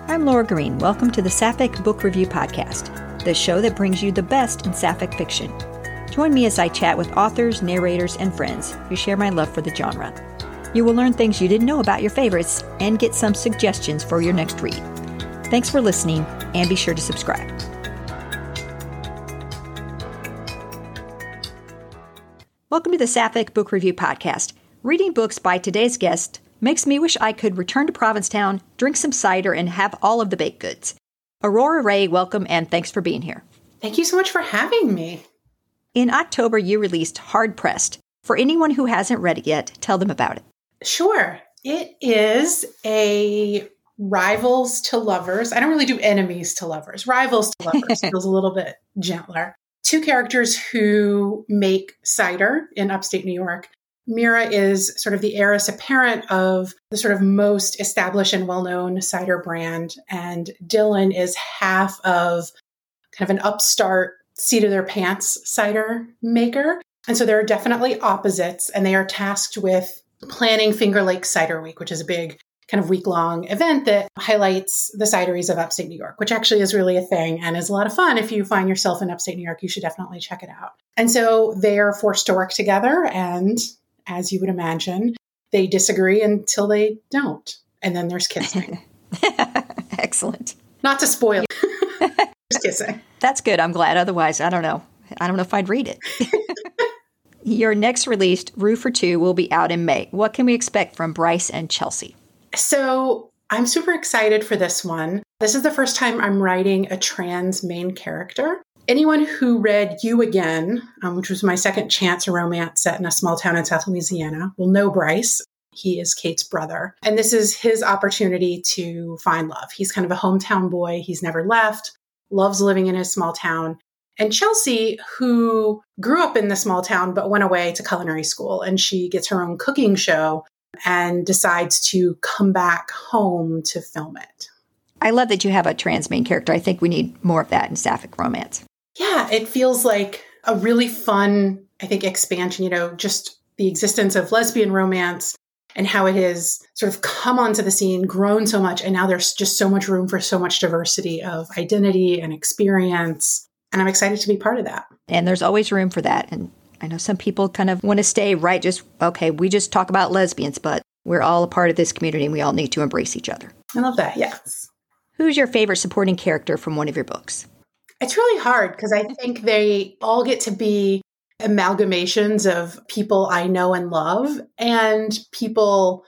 I'm Laura Green. Welcome to the Sapphic Book Review Podcast, the show that brings you the best in Sapphic fiction. Join me as I chat with authors, narrators, and friends who share my love for the genre. You will learn things you didn't know about your favorites and get some suggestions for your next read. Thanks for listening, and be sure to subscribe. Welcome to the Sapphic Book Review Podcast. Reading books by today's guest makes me wish I could return to Provincetown, drink some cider, and have all of the baked goods. Aurora Ray, welcome, and thanks for being here. Thank you so much for having me. In October, you released Hard Pressed. For anyone who hasn't read it yet, tell them about it. Sure. It is a rivals to lovers. I don't really do enemies to lovers. Rivals to lovers feels a little bit gentler. Two characters who make cider in upstate New York. Mira is sort of the heiress apparent of the sort of most established and well-known cider brand. And Dylan is half of kind of an upstart, seat-of-their-pants cider maker. And so there are definitely opposites, and they are tasked with planning Finger Lake Cider Week, which is a big kind of week-long event that highlights the cideries of upstate New York, which actually is really a thing and is a lot of fun. If you find yourself in upstate New York, you should definitely check it out. And so they are forced to work together, and as you would imagine, they disagree until they don't. And then there's kissing. Excellent. Not to spoil. There's kissing. That's good. I'm glad. Otherwise, I don't know if I'd read it. Your next released, Rue for Two, will be out in May. What can we expect from Bryce and Chelsea? So I'm super excited for this one. This is the first time I'm writing a trans main character. Anyone who read You Again, which was my second chance romance set in a small town in South Louisiana, will know Bryce. He is Kate's brother. And this is his opportunity to find love. He's kind of a hometown boy. He's never left, loves living in his small town. And Chelsea, who grew up in the small town but went away to culinary school, and she gets her own cooking show and decides to come back home to film it. I love that you have a trans main character. I think we need more of that in Sapphic romance. Yeah, it feels like a really fun, I think, expansion, just the existence of lesbian romance and how it has sort of come onto the scene, grown so much, and now there's just so much room for so much diversity of identity and experience. And I'm excited to be part of that. And there's always room for that. And I know some people kind of want to stay right, we just talk about lesbians, but we're all a part of this community and we all need to embrace each other. I love that, yes. Who's your favorite supporting character from one of your books? It's really hard because I think they all get to be amalgamations of people I know and love and people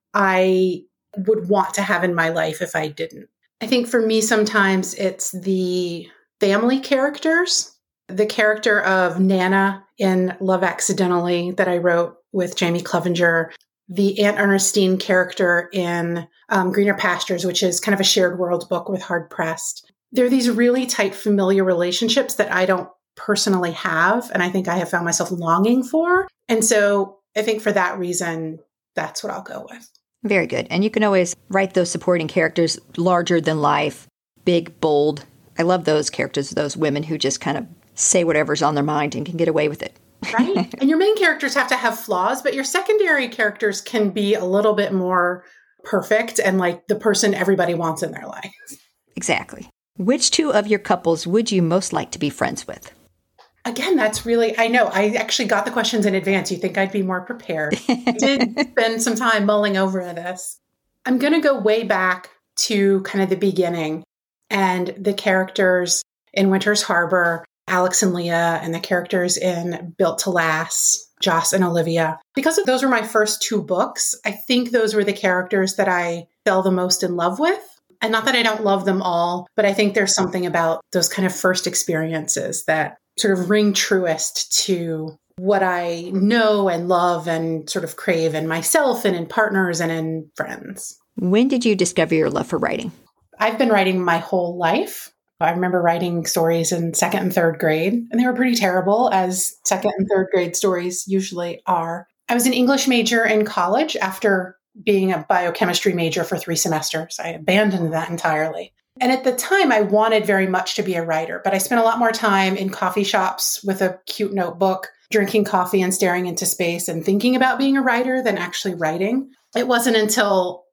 I would want to have in my life if I didn't. I think for me, sometimes it's the family characters. The character of Nana in Love Accidentally that I wrote with Jamie Clevenger, the Aunt Ernestine character in Greener Pastures, which is kind of a shared world book with Hard Pressed. There are these really tight familiar relationships that I don't personally have, and I think I have found myself longing for. And so I think for that reason, that's what I'll go with. Very good. And you can always write those supporting characters larger than life, big, bold. I love those characters, those women who just kind of say whatever's on their mind and can get away with it. Right. And your main characters have to have flaws, but your secondary characters can be a little bit more perfect and like the person everybody wants in their life. Exactly. Which two of your couples would you most like to be friends with? Again, that's really, I know, I actually got the questions in advance. You think I'd be more prepared. I did spend some time mulling over this. I'm going to go way back to kind of the beginning and the characters in Winter's Harbor, Alex and Leah, and the characters in Built to Last, Joss and Olivia. Because those were my first two books, I think those were the characters that I fell the most in love with. And not that I don't love them all, but I think there's something about those kind of first experiences that sort of ring truest to what I know and love and sort of crave in myself and in partners and in friends. When did you discover your love for writing? I've been writing my whole life. I remember writing stories in second and third grade, and they were pretty terrible, as second and third grade stories usually are. I was an English major in college after being a biochemistry major for 3 semesters. I abandoned that entirely. And at the time, I wanted very much to be a writer, but I spent a lot more time in coffee shops with a cute notebook, drinking coffee and staring into space and thinking about being a writer than actually writing. It wasn't until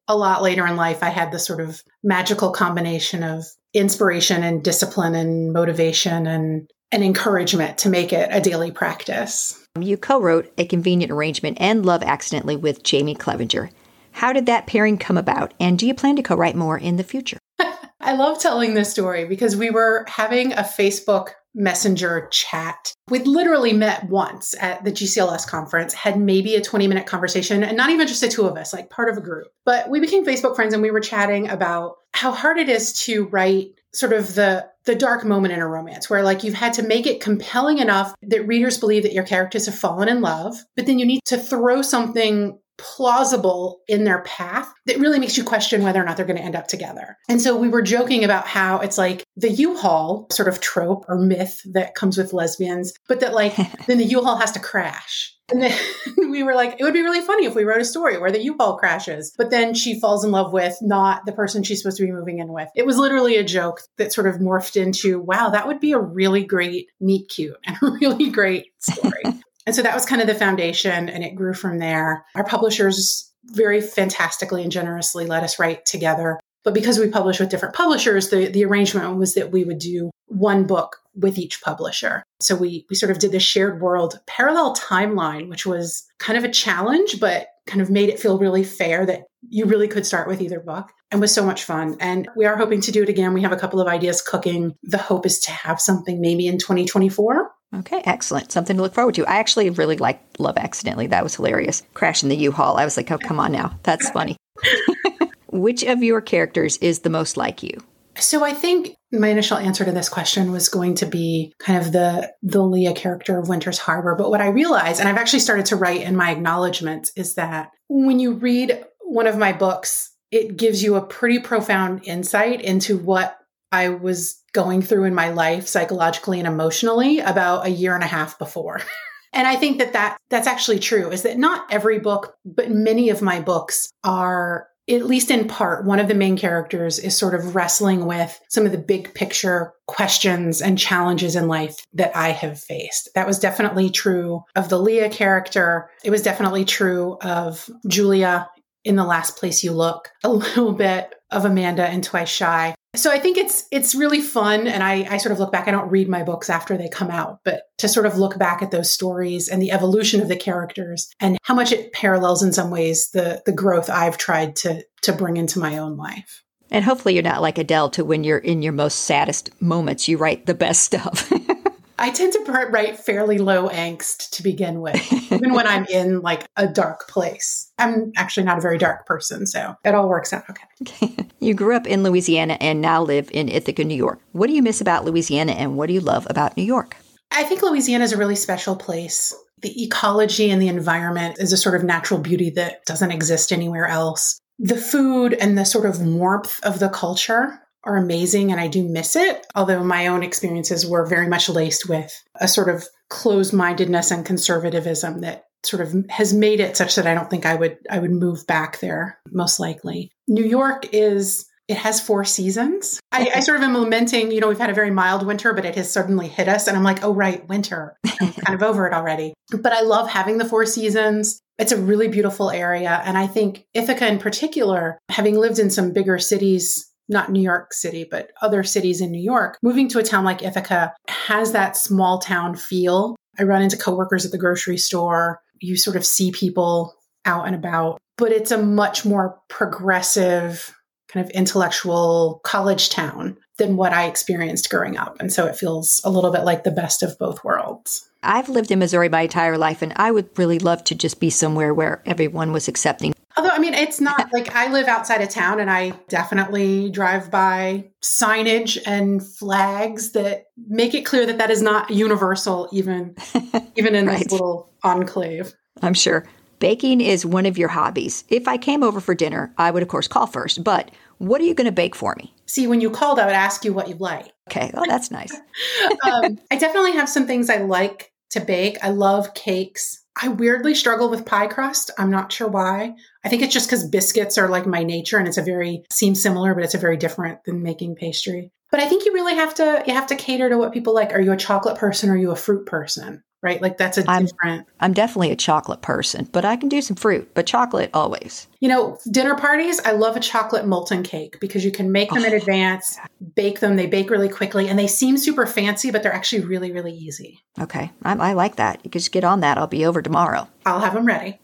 a lot later in life, I had this sort of magical combination of inspiration and discipline and motivation and encouragement to make it a daily practice. You co-wrote A Convenient Arrangement and Love Accidentally with Jamie Clevenger. How did that pairing come about? And do you plan to co-write more in the future? I love telling this story because we were having a Facebook Messenger chat. We'd literally met once at the GCLS conference, had maybe a 20-minute conversation, and not even just the two of us, like part of a group. But we became Facebook friends, and we were chatting about how hard it is to write sort of the dark moment in a romance where like you've had to make it compelling enough that readers believe that your characters have fallen in love, but then you need to throw something plausible in their path that really makes you question whether or not they're going to end up together. And so we were joking about how it's like the U-Haul sort of trope or myth that comes with lesbians, but that like then the U-Haul has to crash. And then we were like, it would be really funny if we wrote a story where the U-Haul crashes, but then she falls in love with not the person she's supposed to be moving in with. It was literally a joke that sort of morphed into, wow, that would be a really great meet cute and a really great story. And so that was kind of the foundation, and it grew from there. Our publishers very fantastically and generously let us write together. But because we publish with different publishers, the arrangement was that we would do one book with each publisher. So we sort of did this shared world parallel timeline, which was kind of a challenge, but kind of made it feel really fair that you really could start with either book, and was so much fun. And we are hoping to do it again. We have a couple of ideas cooking. The hope is to have something maybe in 2024. Okay, excellent. Something to look forward to. I actually really liked Love Accidentally. That was hilarious. Crashing the U-Haul. I was like, oh, come on now. That's funny. Which of your characters is the most like you? So I think my initial answer to this question was going to be kind of the Leah character of Winter's Harbor. But what I realized, and I've actually started to write in my acknowledgments, is that when you read one of my books, it gives you a pretty profound insight into what I was going through in my life psychologically and emotionally about a year and a half before. And I think that's actually true, is that not every book, but many of my books are, at least in part, one of the main characters is sort of wrestling with some of the big picture questions and challenges in life that I have faced. That was definitely true of the Leah character. It was definitely true of Julia in The Last Place You Look, a little bit of Amanda in Twice Shy. So I think it's really fun. And I sort of look back, I don't read my books after they come out, but to sort of look back at those stories and the evolution of the characters and how much it parallels in some ways the growth I've tried to bring into my own life. And hopefully you're not like Adele to when you're in your most saddest moments, you write the best stuff. I tend to write fairly low angst to begin with, even when I'm in like a dark place. I'm actually not a very dark person, so it all works out okay. You grew up in Louisiana and now live in Ithaca, New York. What do you miss about Louisiana and what do you love about New York? I think Louisiana is a really special place. The ecology and the environment is a sort of natural beauty that doesn't exist anywhere else. The food and the sort of warmth of the culture are amazing, and I do miss it, although my own experiences were very much laced with a sort of closed-mindedness and conservatism that sort of has made it such that I don't think I would move back there, most likely. New York it has 4 seasons. I sort of am lamenting, we've had a very mild winter, but it has suddenly hit us, and I'm like, oh, right, winter. I'm kind of over it already. But I love having the 4 seasons. It's a really beautiful area, and I think Ithaca in particular, having lived in some bigger cities, not New York City, but other cities in New York, moving to a town like Ithaca has that small town feel. I run into coworkers at the grocery store. You sort of see people out and about, but it's a much more progressive kind of intellectual college town than what I experienced growing up. And so it feels a little bit like the best of both worlds. I've lived in Missouri my entire life, and I would really love to just be somewhere where everyone was accepting. Although, it's not like I live outside of town, and I definitely drive by signage and flags that make it clear that is not universal, even in Right. this little enclave. I'm sure. Baking is one of your hobbies. If I came over for dinner, I would, of course, call first. But what are you going to bake for me? See, when you called, I would ask you what you like. Okay. Oh, that's nice. I definitely have some things I like to bake. I love cakes. I weirdly struggle with pie crust. I'm not sure why. I think it's just because biscuits are like my nature, and seems similar, but it's a very different than making pastry. But I think you really have to cater to what people like. Are you a chocolate person or are you a fruit person? right? Like that's a different. I'm definitely a chocolate person, but I can do some fruit, but chocolate always. Dinner parties, I love a chocolate molten cake because you can make them in advance, bake them. They bake really quickly and they seem super fancy, but they're actually really, really easy. Okay. I like that. You can just get on that. I'll be over tomorrow. I'll have them ready.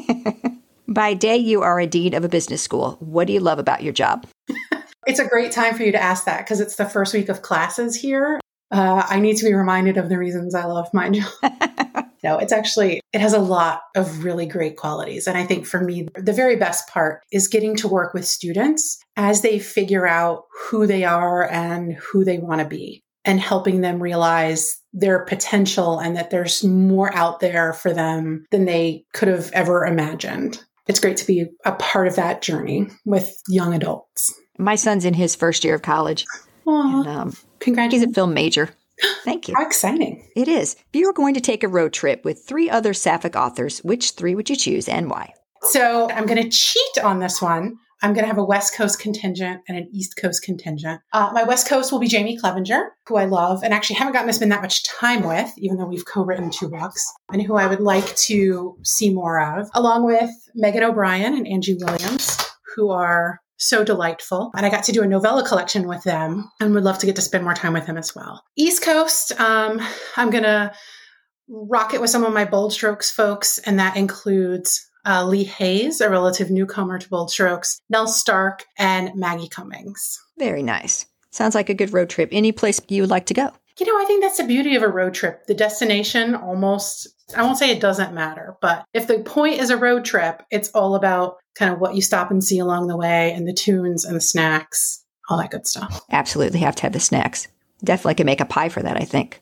By day, you are a dean of a business school. What do you love about your job? It's a great time for you to ask that because it's the first week of classes here. I need to be reminded of the reasons I love my job. No, it has a lot of really great qualities. And I think for me, the very best part is getting to work with students as they figure out who they are and who they want to be and helping them realize their potential and that there's more out there for them than they could have ever imagined. It's great to be a part of that journey with young adults. My son's in his first year of college. And, congratulations. He's a film major. Thank you. How exciting. It is. If you were going to take a road trip with 3 other Sapphic authors, which 3 would you choose and why? So I'm going to cheat on this one. I'm going to have a West Coast contingent and an East Coast contingent. My West Coast will be Jamie Clevenger, who I love and actually haven't gotten to spend that much time with, even though we've co-written 2 books, and who I would like to see more of, along with Megan O'Brien and Angie Williams, who are so delightful. And I got to do a novella collection with them and would love to get to spend more time with them as well. East Coast, I'm going to rock it with some of my Bold Strokes folks, and that includes Lee Hayes, a relative newcomer to Bold Strokes, Nell Stark, and Maggie Cummings. Very nice. Sounds like a good road trip. Any place you would like to go? I think that's the beauty of a road trip. The destination almost, I won't say it doesn't matter, but if the point is a road trip, it's all about kind of what you stop and see along the way and the tunes and the snacks, all that good stuff. Absolutely have to have the snacks. Definitely can make a pie for that, I think.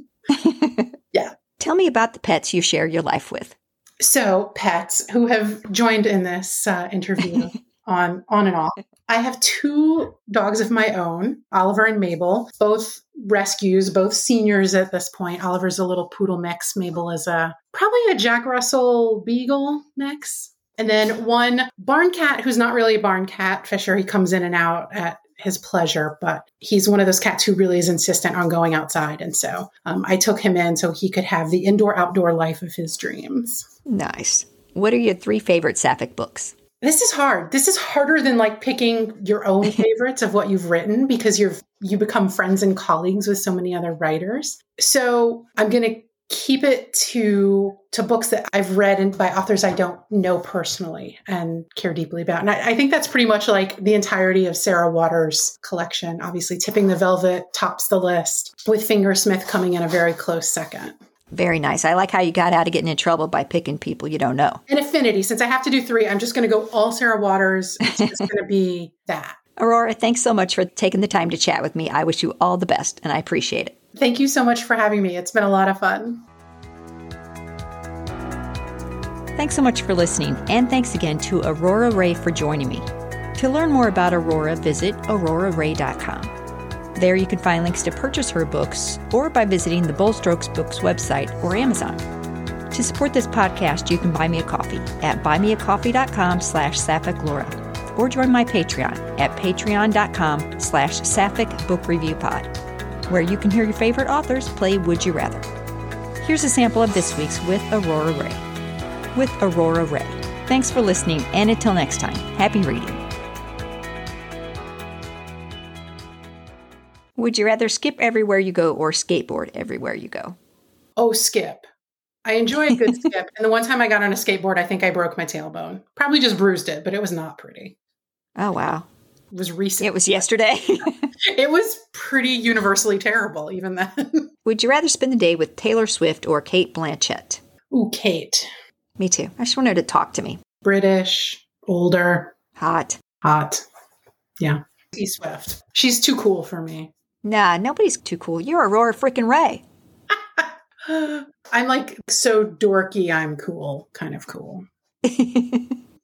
Yeah. Tell me about the pets you share your life with. So pets who have joined in this interview on and off. I have 2 dogs of my own, Oliver and Mabel, both rescues, both seniors at this point. Oliver's a little poodle mix. Mabel is probably a Jack Russell Beagle mix. And then one barn cat who's not really a barn cat, Fisher. He comes in and out at his pleasure, but he's one of those cats who really is insistent on going outside. And so I took him in so he could have the indoor-outdoor life of his dreams. Nice. What are your 3 favorite Sapphic books? This is hard. This is harder than like picking your own favorites of what you've written because you become friends and colleagues with so many other writers. So I'm going to keep it to books that I've read and by authors I don't know personally and care deeply about. And I think that's pretty much like the entirety of Sarah Waters' collection. Obviously, Tipping the Velvet tops the list, with Fingersmith coming in a very close second. Very nice. I like how you got out of getting in trouble by picking people you don't know. And affinity. Since I have to do 3, I'm just going to go all Sarah Waters. It's just going to be that. Aurora, thanks so much for taking the time to chat with me. I wish you all the best, and I appreciate it. Thank you so much for having me. It's been a lot of fun. Thanks so much for listening, and thanks again to Aurora Ray for joining me. To learn more about Aurora, visit auroraray.com. There you can find links to purchase her books or by visiting the Bold Strokes Books website or Amazon. To support this podcast, you can buy me a coffee at buymeacoffee.com/Sapphic Laura or join my Patreon at patreon.com/Sapphic where you can hear your favorite authors play Would You Rather. Here's a sample of this week's With Aurora Ray. With Aurora Ray. Thanks for listening, and until next time, happy reading. Would you rather skip everywhere you go or skateboard everywhere you go? Oh, skip. I enjoy a good skip. And the one time I got on a skateboard, I think I broke my tailbone. Probably just bruised it, but it was not pretty. Oh, wow. It was recent. It was yesterday. It was pretty universally terrible, even then. Would you rather spend the day with Taylor Swift or Cate Blanchett? Ooh, Kate. Me too. I just want her to talk to me. British, older. Hot. Yeah. T Swift. She's too cool for me. Nah, nobody's too cool. You're Aurora freaking Ray. I'm like so dorky, I'm cool, kind of cool.